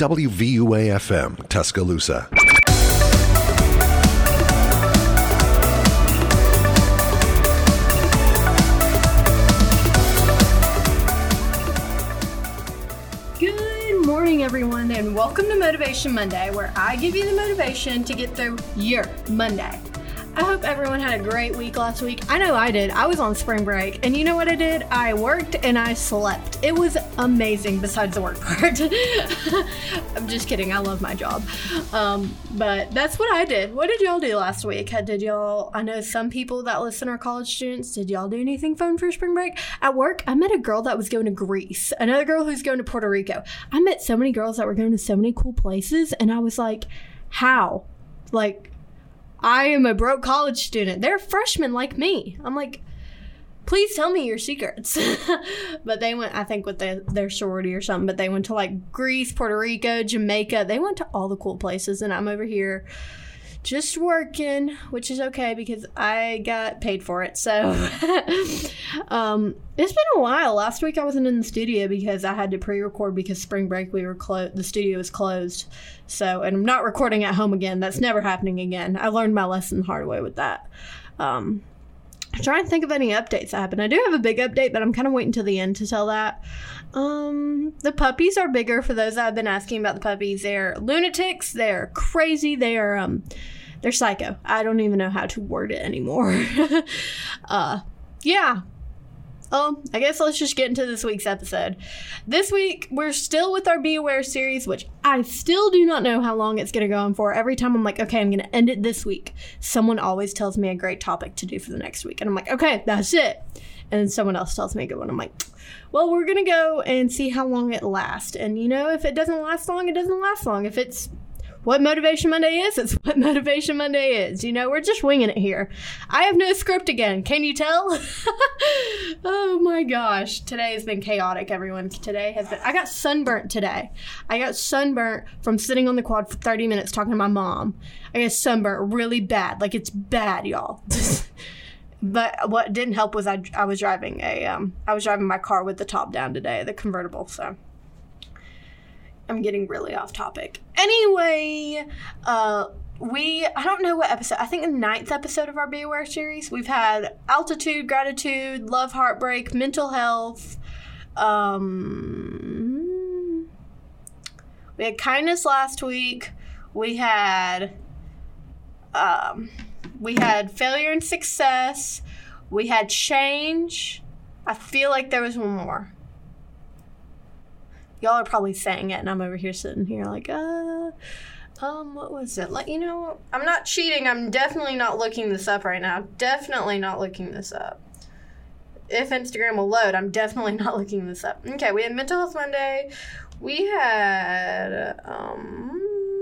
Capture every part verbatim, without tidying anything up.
W V U A F M, Tuscaloosa. Good morning, everyone, and welcome to Motivation Monday, where I give you the motivation to get through your Monday. I hope everyone had a great week last week. I know I did. I was on spring break, and you know what I did? I worked and I slept. It was amazing, besides the work part. I'm just kidding. I love my job. Um, but that's what I did. What did y'all do last week? Did y'all, I know some people that listen are college students. Did y'all do anything fun for spring break? At work, I met a girl that was going to Greece. Another girl who's going to Puerto Rico. I met so many girls that were going to so many cool places, and I was like, how? Like, I am a broke college student. They're freshmen like me. I'm like, please tell me your secrets. But they went, I think, with the, their sorority or something, but they went to like Greece, Puerto Rico, Jamaica. They went to all the cool places, and I'm over here just working, which is okay because I got paid for it. So um, it's been a while. Last week I wasn't in the studio because I had to pre-record because spring break we were closed. The studio was closed. So, and I'm not recording at home again. That's never happening again. I learned my lesson the hard way with that. Um, I'm trying to think of any updates that happened. I do have a big update, but I'm kind of waiting till the end to tell that. Um, the puppies are bigger. For those that have been asking about the puppies, they're lunatics. They're crazy. They are, um, they're psycho. I don't even know how to word it anymore. uh, yeah. Um, I guess let's just get into this week's episode. This week, we're still with our Be Aware series, which I still do not know how long it's going to go on for. Every time I'm like, okay, I'm going to end it this week. Someone always tells me a great topic to do for the next week. And I'm like, okay, that's it. And then someone else tells me a good one. I'm like, well, we're going to go and see how long it lasts. And, you know, if it doesn't last long, it doesn't last long. If it's what Motivation Monday is, it's what Motivation Monday is. You know, we're just winging it here. I have no script again. Can you tell? Oh my gosh. Today has been chaotic, everyone. Today has been, I got sunburnt today. I got sunburnt from sitting on the quad for thirty minutes talking to my mom. I got sunburnt really bad. Like, it's bad, y'all. But what didn't help was I, I was driving a, um, I was driving my car with the top down today, the convertible, so I'm getting really off topic. Anyway, uh, we, I don't know what episode, I think the ninth episode of our Be Aware series, we've had altitude, gratitude, love, heartbreak, mental health, um, we had kindness last week, we had, um, we had failure and success, we had change, I feel like there was one more. Y'all are probably saying it, and I'm over here sitting here like, uh, um, what was it? Like, you know, I'm not cheating. I'm definitely not looking this up right now. Definitely not looking this up. If Instagram will load, I'm definitely not looking this up. Okay, we had Mental Health Monday. We had, um,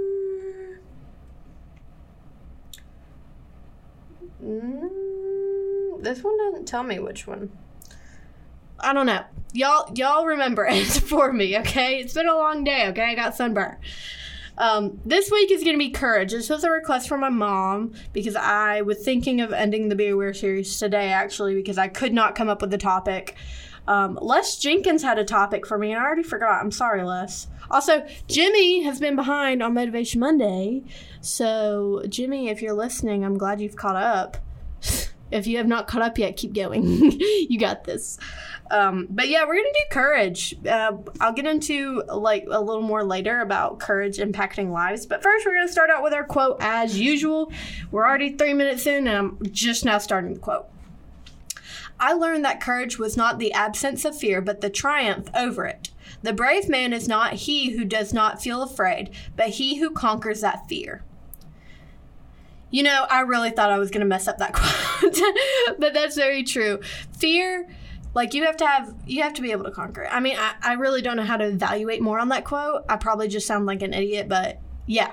mm, this one doesn't tell me which one. I don't know. Y'all y'all remember it for me, okay? It's been a long day, okay? I got sunburn. Um, this week is going to be courage. This was a request from my mom because I was thinking of ending the Be Aware series today, actually, because I could not come up with a topic. Um, Les Jenkins had a topic for me, and I already forgot. I'm sorry, Les. Also, Jimmy has been behind on Motivation Monday. So, Jimmy, if you're listening, I'm glad you've caught up. If you have not caught up yet, keep going. You got this. Um, but yeah, we're going to do courage. Uh, I'll get into like a little more later about courage impacting lives. But first, we're going to start out with our quote as usual. We're already three minutes in, and I'm just now starting the quote. I learned that courage was not the absence of fear, but the triumph over it. The brave man is not he who does not feel afraid, but he who conquers that fear. You know, I really thought I was going to mess up that quote, but that's very true. Fear, like, you have to have, you have to be able to conquer it. I mean, I, I really don't know how to evaluate more on that quote. I probably just sound like an idiot, but yeah.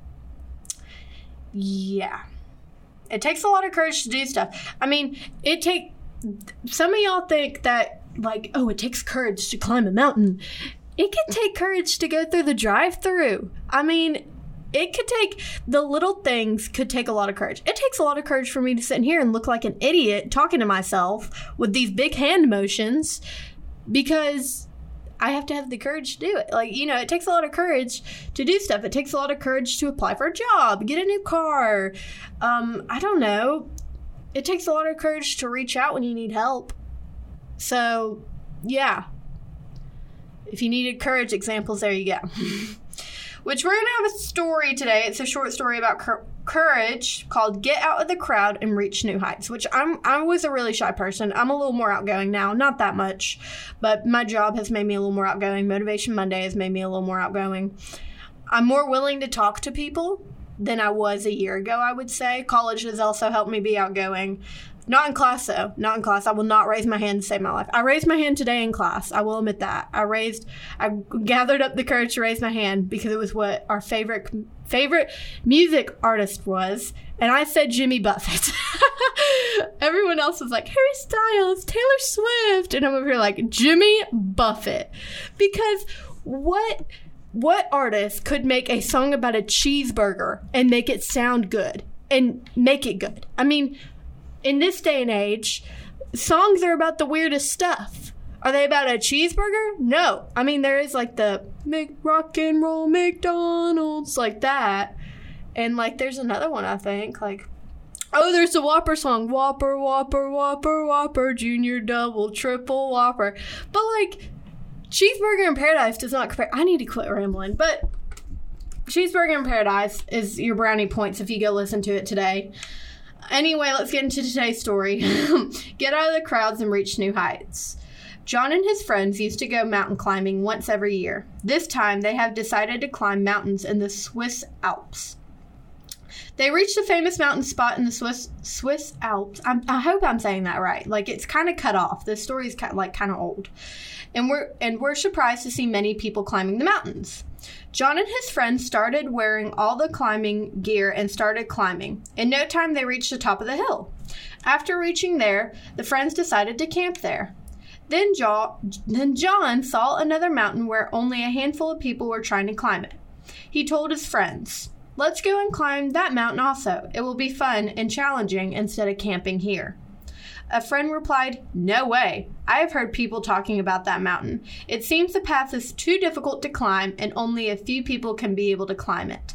Yeah. It takes a lot of courage to do stuff. I mean, it take, some of y'all think that, like, oh, it takes courage to climb a mountain. It can take courage to go through the drive-thru. I mean, it could take, the little things could take a lot of courage. It takes a lot of courage for me to sit in here and look like an idiot talking to myself with these big hand motions because I have to have the courage to do it. Like, you know, it takes a lot of courage to do stuff. It takes a lot of courage to apply for a job, get a new car. Um, I don't know. It takes a lot of courage to reach out when you need help. So, yeah. If you needed courage examples, there you go. Which we're going to have a story today. It's a short story about cur- courage called Get Out of the Crowd and Reach New Heights, which I'm, I was a really shy person. I'm a little more outgoing now. Not that much, but my job has made me a little more outgoing. Motivation Monday has made me a little more outgoing. I'm more willing to talk to people than I was a year ago, I would say. College has also helped me be outgoing. Not in class, though. Not in class. I will not raise my hand to save my life. I raised my hand today in class. I will admit that. I raised, I gathered up the courage to raise my hand because it was what our favorite favorite music artist was. And I said Jimmy Buffett. Everyone else was like, Harry Styles, Taylor Swift. And I'm over here like, Jimmy Buffett. Because what... What artist could make a song about a cheeseburger and make it sound good and make it good? I mean, in this day and age, songs are about the weirdest stuff. Are they about a cheeseburger? No. I mean, there is like the Make rock and roll McDonald's, like that. And like there's another one, I think, like, oh, there's the Whopper song. Whopper, Whopper, Whopper, Whopper, Junior, Double, Triple, Whopper. But like, Cheeseburger in Paradise does not compare. I need to quit rambling, but Cheeseburger in Paradise is your brownie points if you go listen to it today. Anyway, let's get into today's story. Get out of the crowds and reach new heights. John and his friends used to go mountain climbing once every year. This time, they have decided to climb mountains in the Swiss Alps. They reached a famous mountain spot in the Swiss Swiss Alps. I'm, I hope I'm saying that right. Like, it's kind of cut off. This story is kind of, like kind of old. And we're and we're surprised to see many people climbing the mountains. John and his friends started wearing all the climbing gear and started climbing. In no time, they reached the top of the hill. After reaching there, the friends decided to camp there. Then John, then John saw another mountain where only a handful of people were trying to climb it. He told his friends, "Let's go and climb that mountain also. It will be fun and challenging instead of camping here." A friend replied, "No way. I have heard people talking about that mountain. It seems the path is too difficult to climb and only a few people can be able to climb it."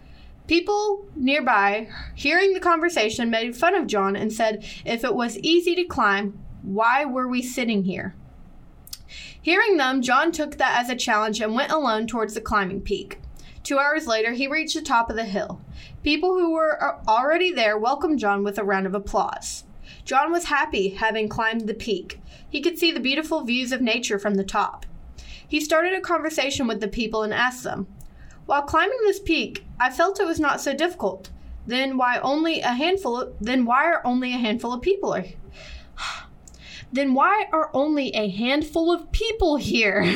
People nearby, hearing the conversation, made fun of John and said, "If it was easy to climb, why were we sitting here?" Hearing them, John took that as a challenge and went alone towards the climbing peak. Two hours later, he reached the top of the hill. People who were already there welcomed John with a round of applause. John was happy having climbed the peak. He could see the beautiful views of nature from the top. He started a conversation with the people and asked them, "While climbing this peak, I felt it was not so difficult. Then why only a handful of, then why are only a handful of people are Then why are only a handful of people here?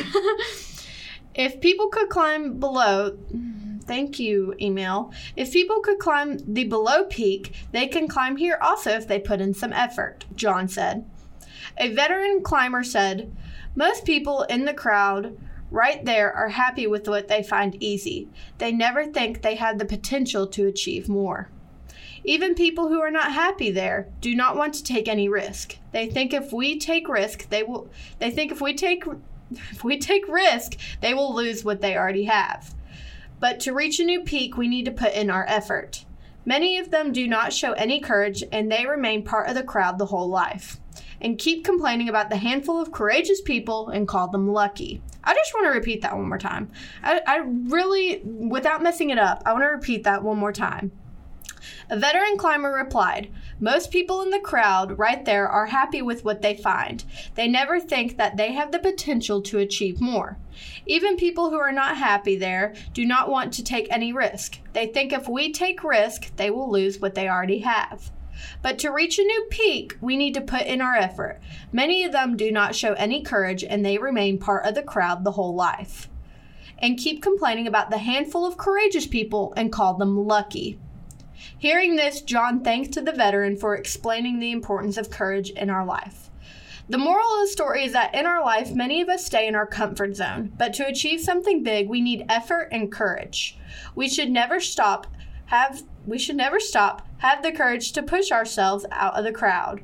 If people could climb below, thank you, email. If people could climb the below peak, they can climb here also if they put in some effort," John said. A veteran climber said, "Most people in the crowd right there are happy with what they find easy. They never think they have the potential to achieve more. Even people who are not happy there do not want to take any risk. They think if we take risk, they will, they think if we take If we take risk, they will lose what they already have. But to reach a new peak, we need to put in our effort. Many of them do not show any courage, and they remain part of the crowd the whole life, and keep complaining about the handful of courageous people and call them lucky." I just want to repeat that one more time. I, I really, without messing it up, I want to repeat that one more time. A veteran climber replied, "Most people in the crowd right there are happy with what they find. They never think that they have the potential to achieve more. Even people who are not happy there do not want to take any risk. They think if we take risk, they will lose what they already have. But to reach a new peak, we need to put in our effort. Many of them do not show any courage, and they remain part of the crowd the whole life, and keep complaining about the handful of courageous people and call them lucky." Hearing this, John thanked the veteran for explaining the importance of courage in our life. The moral of the story is that in our life, many of us stay in our comfort zone, but to achieve something big, we need effort and courage. We should never stop, have, we should never stop, have the courage to push ourselves out of the crowd.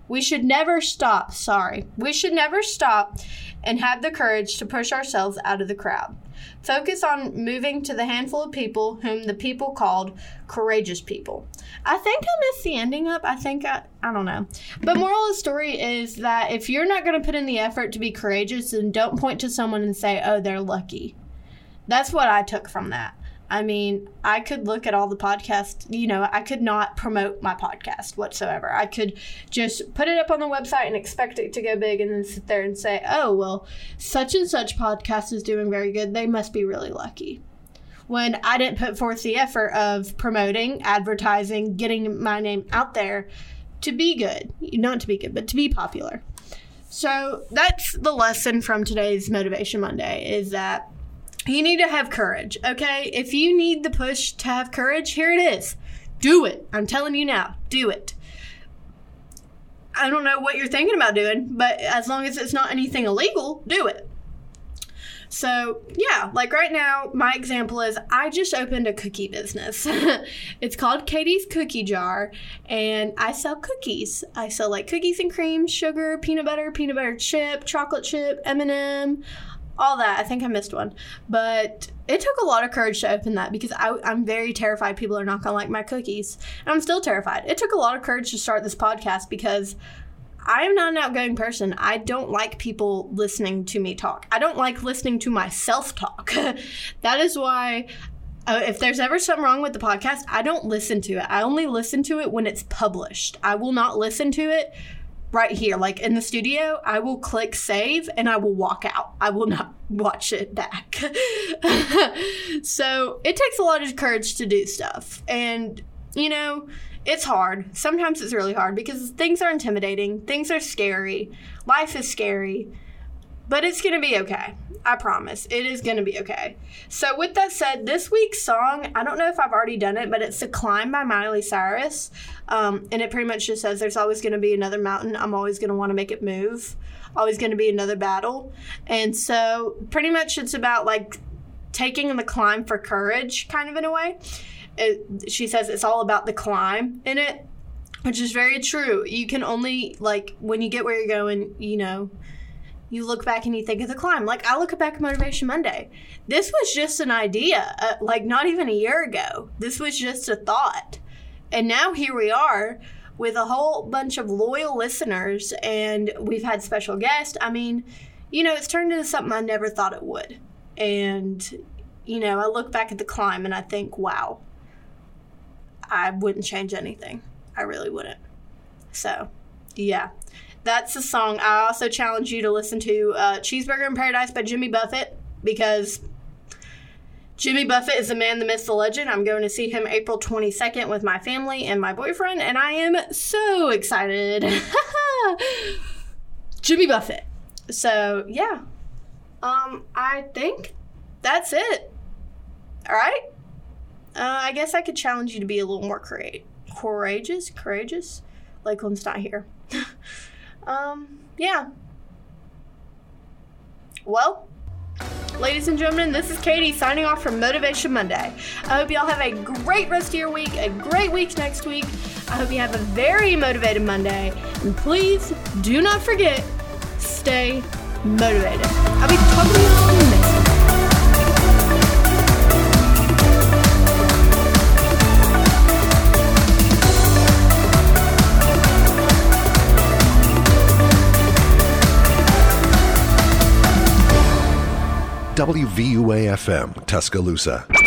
We should never stop, sorry. We should never stop and have the courage to push ourselves out of the crowd. Focus on moving to the handful of people whom the people called courageous people. I think I missed the ending up. I think I, I don't know. But moral of the story is that if you're not going to put in the effort to be courageous, then don't point to someone and say, oh, they're lucky. That's what I took from that. I mean, I could look at all the podcasts, you know, I could not promote my podcast whatsoever. I could just put it up on the website and expect it to go big and then sit there and say, oh, well, such and such podcast is doing very good. They must be really lucky. When I didn't put forth the effort of promoting, advertising, getting my name out there to be good. Not to be good, but to be popular. So that's the lesson from today's Motivation Monday, is that you need to have courage, okay? If you need the push to have courage, here it is. Do it. I'm telling you now, do it. I don't know what you're thinking about doing, but as long as it's not anything illegal, do it. So, yeah, like right now, my example is I just opened a cookie business. It's called Katie's Cookie Jar, and I sell cookies. I sell, like, cookies and cream, sugar, peanut butter, peanut butter chip, chocolate chip, M and M, all that. I think I missed one. But it took a lot of courage to open that because I, I'm very terrified people are not going to like my cookies. And I'm still terrified. It took a lot of courage to start this podcast because I am not an outgoing person. I don't like people listening to me talk. I don't like listening to myself talk. That is why uh, if there's ever something wrong with the podcast, I don't listen to it. I only listen to it when it's published. I will not listen to it right here, like in the studio. I will click save and I will walk out. I will not watch it back. So it takes a lot of courage to do stuff. And, you know, it's hard. Sometimes it's really hard because things are intimidating. Things are scary. Life is scary. But it's going to be okay. I promise. It is going to be okay. So with that said, this week's song, I don't know if I've already done it, but it's The Climb by Miley Cyrus. Um, and it pretty much just says there's always going to be another mountain. I'm always going to want to make it move. Always going to be another battle. And so pretty much it's about like taking the climb for courage, kind of in a way. It, she says it's all about the climb in it, which is very true. You can only, like, when you get where you're going, you know, you look back and you think of the climb. Like, I look back at Motivation Monday. This was just an idea, uh, like, not even a year ago. This was just a thought. And now here we are with a whole bunch of loyal listeners, and we've had special guests. I mean, you know, it's turned into something I never thought it would. And, you know, I look back at the climb and I think, wow, I wouldn't change anything. I really wouldn't. So, yeah. That's the song. I also challenge you to listen to uh, Cheeseburger in Paradise by Jimmy Buffett, because Jimmy Buffett is the man, the myth, the legend. I'm going to see him April twenty-second with my family and my boyfriend, and I am so excited. Jimmy Buffett. So, yeah. Um, I think that's it. All right? Uh, I guess I could challenge you to be a little more cora- courageous. Courageous? Lakeland's not here. um, yeah. Well, ladies and gentlemen, this is Katie signing off from Motivation Monday. I hope y'all have a great rest of your week, a great week next week. I hope you have a very motivated Monday. And please do not forget, stay motivated. I'll be talking to you all next time. W V U A F M, Tuscaloosa.